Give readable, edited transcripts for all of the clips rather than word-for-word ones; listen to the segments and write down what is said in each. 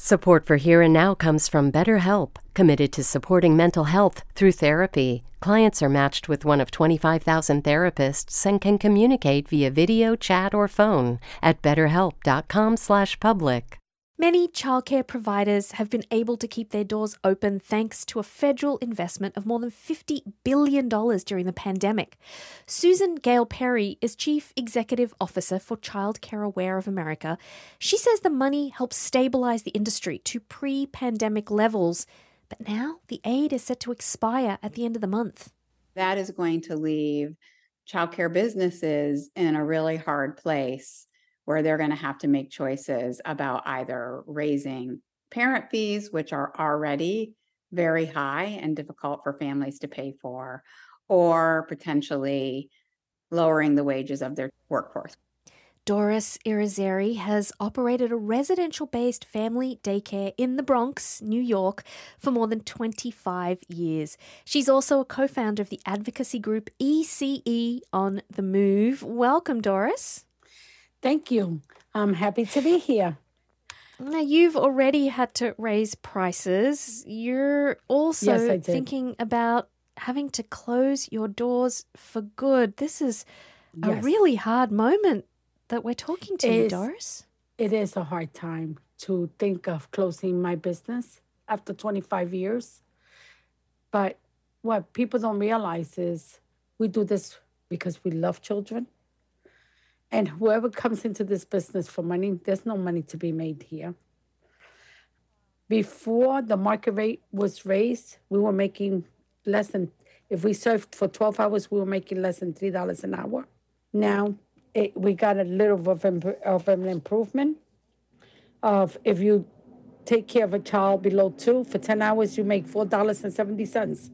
Support for Here and Now comes from BetterHelp, committed to supporting mental health through therapy. Clients are matched with one of 25,000 therapists and can communicate via video, chat, or phone at betterhelp.com/public. Many childcare providers have been able to keep their doors open thanks to a federal investment of more than $50 billion during the pandemic. Susan Gale Perry is Chief Executive Officer for Childcare Aware of America. She says the money helps stabilize the industry to pre-pandemic levels, but now the aid is set to expire at the end of the month. That is going to leave childcare businesses in a really hard place, where they're going to have to make choices about either raising parent fees, which are already very high and difficult for families to pay for, or potentially lowering the wages of their workforce. Doris Irizarry has operated a residential-based family daycare in the Bronx, New York, for more than 25 years. She's also a co-founder of the advocacy group ECE on the Move. Welcome, Doris. Thank you. I'm happy to be here. Now, you've already had to raise prices. You're also thinking about having to close your doors for good. This is a really hard moment that we're talking to you, Doris. It is a hard time to think of closing my business after 25 years. But what people don't realize is we do this because we love children. And whoever comes into this business for money, there's no money to be made here. Before the market rate was raised, we were making less than, if we served for 12 hours, we were making less than $3 an hour. Now, we got a little of an improvement of if you take care of a child below 2, for 10 hours, you make $4.70.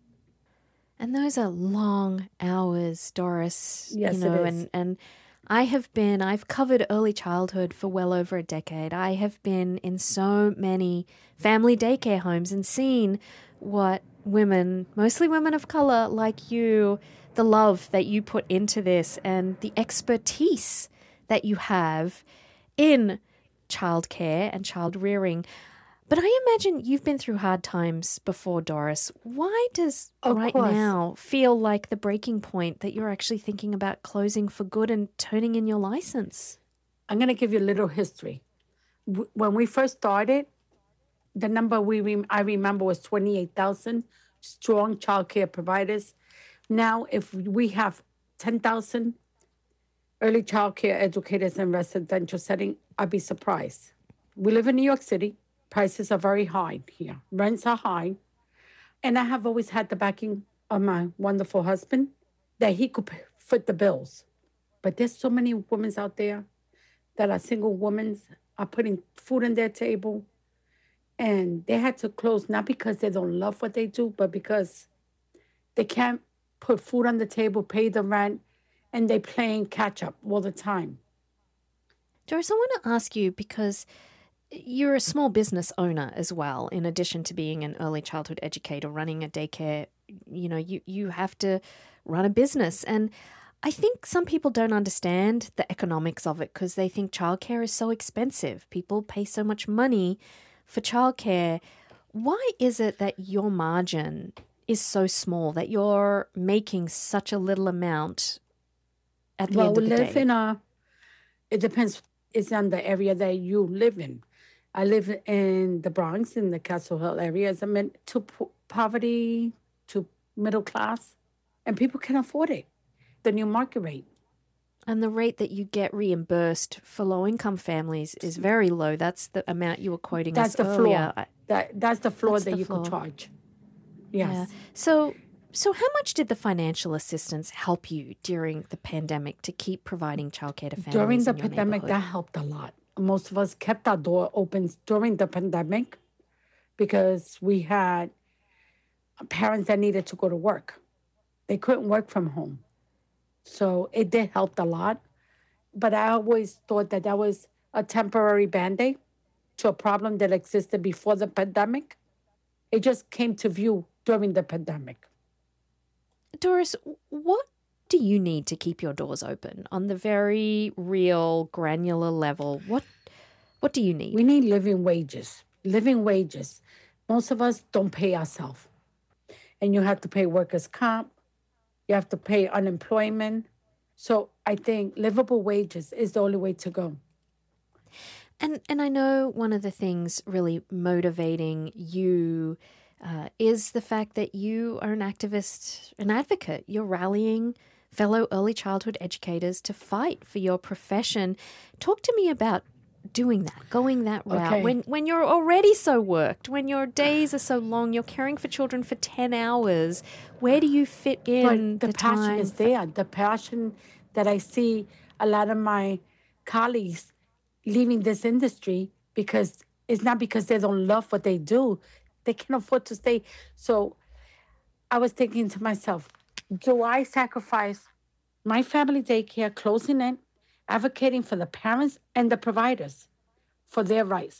And those are long hours, Doris. Yes, it is. And I've covered early childhood for well over a decade. I have been in so many family daycare homes and seen what women, mostly women of color like you, the love that you put into this and the expertise that you have in childcare and child rearing. But I imagine you've been through hard times before, Doris. Why does now feel like the breaking point that you're actually thinking about closing for good and turning in your license? I'm going to give you a little history. When we first started, the number I remember was 28,000 strong childcare providers. Now, if we have 10,000 early childcare educators in residential setting, I'd be surprised. We live in New York City. Prices are very high here. Rents are high. And I have always had the backing of my wonderful husband that he could foot the bills. But there's so many women out there that are single women, are putting food on their table. And they had to close, not because they don't love what they do, but because they can't put food on the table, pay the rent, and they're playing catch up all the time. Doris, I want to ask you, because you're a small business owner as well, in addition to being an early childhood educator, running a daycare. You have to run a business. And I think some people don't understand the economics of it because they think childcare is so expensive. People pay so much money for childcare. Why is it that your margin is so small, that you're making such a little amount at the end of the day? It depends. It's on the area that you live in. I live in the Bronx, in the Castle Hill area. It's to poverty, to middle class, and people can afford it. The new market rate. And the rate that you get reimbursed for low-income families is very low. That's the amount you were quoting us earlier. That's the floor that you could charge. Yes. Yeah. So how much did the financial assistance help you during the pandemic to keep providing childcare to families during the in your pandemic? That helped a lot. Most of us kept our door open during the pandemic because we had parents that needed to go to work. They couldn't work from home. So it did help a lot. But I always thought that was a temporary Band-Aid to a problem that existed before the pandemic. It just came to view during the pandemic. Doris, what do you need to keep your doors open on the very real, granular level? What do you need? We need living wages. Living wages. Most of us don't pay ourselves. And you have to pay workers' comp. You have to pay unemployment. So I think livable wages is the only way to go. And I know one of the things really motivating you is the fact that you are an activist, an advocate. You're rallying fellow early childhood educators to fight for your profession. Talk to me about doing that, going that route, Okay. when you're already so worked, when your days are so long, you're caring for children for 10 hours. Where do you fit in But the passion time? is there. The passion that I see a lot of my colleagues leaving this industry because it's not because they don't love what they do. They can't afford to stay. So I was thinking to myself, do I sacrifice my family daycare, closing it, advocating for the parents and the providers for their rights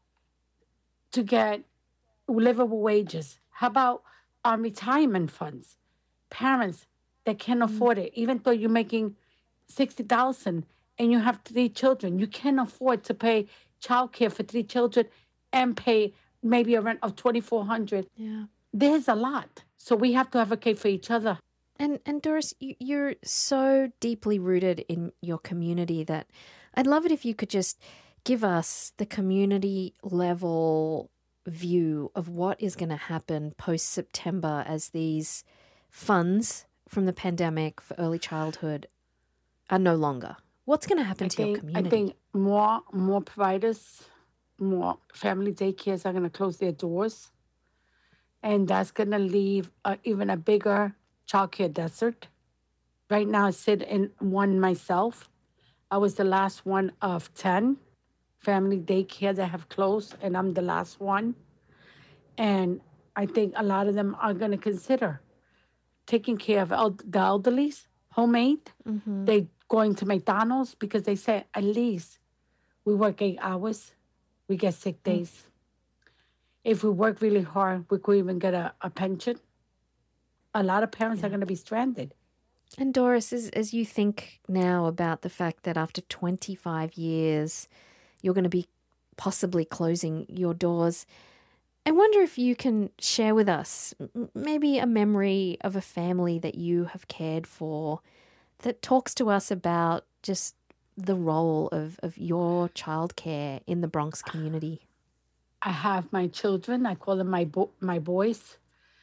to get livable wages? How about retirement funds? Parents that can't afford it, even though you're making $60,000 and you have 3 children, you can't afford to pay childcare for 3 children and pay maybe a rent of $2,400. Yeah. There's a lot. So we have to advocate for each other. And Doris, you're so deeply rooted in your community that I'd love it if you could just give us the community level view of what is going to happen post-September as these funds from the pandemic for early childhood are no longer. What's going to happen to your community? I think more providers, more family daycares are going to close their doors. And that's going to leave even a bigger childcare desert. Right now, I sit in one myself. I was the last one of 10 family daycare that have closed, and I'm the last one. And I think a lot of them are going to consider taking care of the elderlies, homemade. They going to McDonald's because they say at least we work 8 hours, we get sick days. If we work really hard, we could even get a pension. A lot of parents are going to be stranded. And Doris, as you think now about the fact that after 25 years, you're going to be possibly closing your doors, I wonder if you can share with us maybe a memory of a family that you have cared for that talks to us about just the role of your childcare in the Bronx community. I have my children. I call them my boys.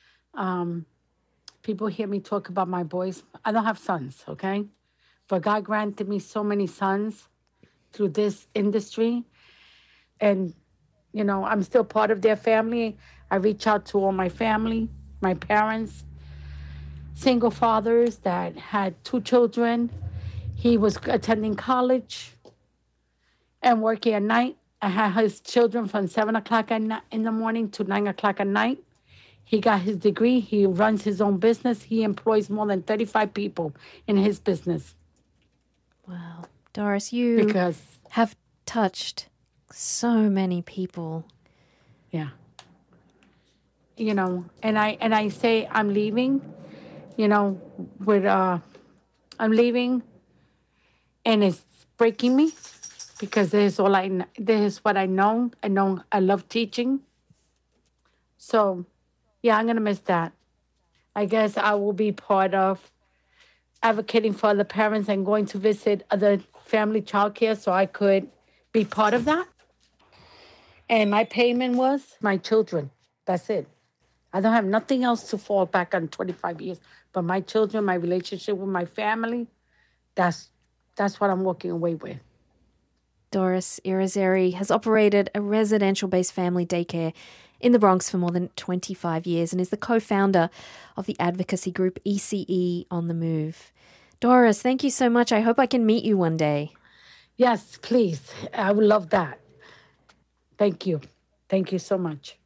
People hear me talk about my boys. I don't have sons, okay? But God granted me so many sons through this industry. And, you know, I'm still part of their family. I reach out to all my family, my parents, single fathers that had 2 children. He was attending college and working at night. I had his children from 7 o'clock in the morning to 9 o'clock at night. He got his degree. He runs his own business. He employs more than 35 people in his business. Wow. Doris, you have touched so many people. Yeah. You know, and I say I'm leaving, you know, I'm leaving, and it's breaking me because this is what I know. I love teaching. So, yeah, I'm going to miss that. I guess I will be part of advocating for other parents and going to visit other family childcare so I could be part of that. And my payment was my children. That's it. I don't have nothing else to fall back on 25 years. But my children, my relationship with my family, that's what I'm walking away with. Doris Irizarry has operated a residential-based family daycare in the Bronx for more than 25 years and is the co-founder of the advocacy group ECE On The Move. Doris, thank you so much. I hope I can meet you one day. Yes, please. I would love that. Thank you. Thank you so much.